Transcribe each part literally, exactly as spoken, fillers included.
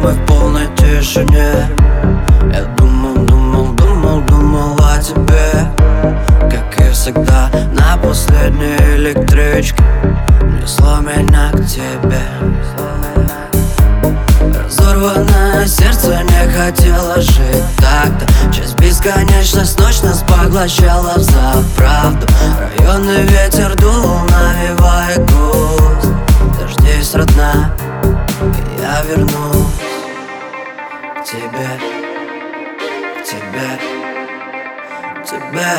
мы в полной тишине. Я думал, думал, думал, думал о тебе, как и всегда на последней электричке несло меня к тебе. Разорванное сердце не хотело жить так-то. Через бесконечность ночь нас поглощала взаправду. Районный ветер дул, навевая грусть. Дождись, родная, и я вернусь к тебе, к тебе, к тебе.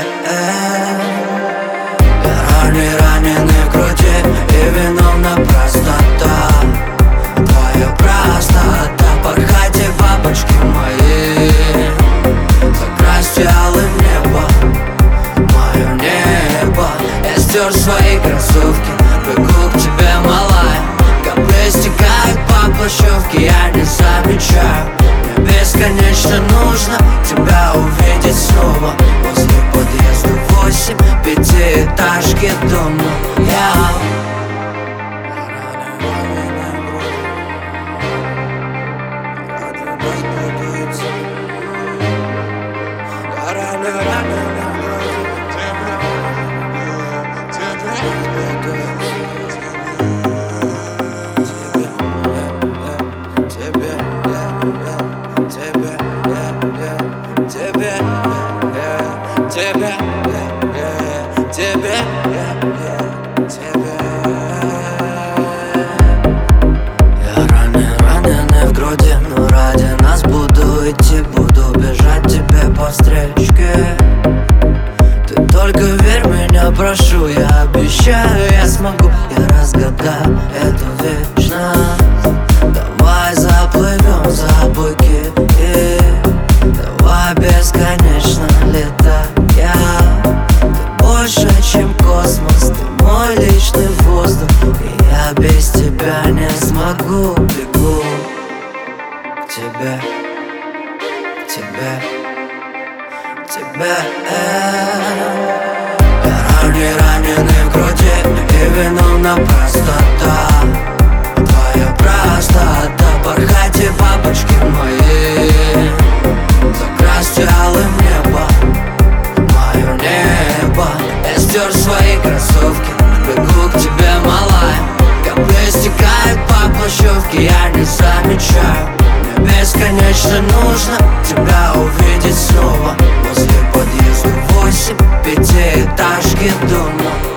Я ранен, раненый в груди, и виновна простота. Твоя простота, порхайте, бабочки мои, закрасьте алым небо, мое небо. Я стер свои кроссовки, бегу к тебе, малая. Капли стекают по плащевке, я не замечаю. Мне бесконечно нужно тебя увидеть снова возле подъезда восемь, пятиэтажки дома. Я прошу, я обещаю, я смогу, я разгадаю эту вечность. Давай заплывем за буки, и давай бесконечно летать. Ты больше, чем космос, ты мой личный воздух, и я без тебя не смогу. Бегу к тебе, к тебе, к тебе. Я раненый в груди, и виновна простота. Твоя простота, порхайте, бабочки мои, закрасьте алым небо, мое небо. Я стер свои кроссовки, бегу к тебе, малая. Капли стекают по плащевке, я не замечаю. Мне бесконечно нужно тебя увидеть снова возле подъезда восемь, пятиэтажки дома.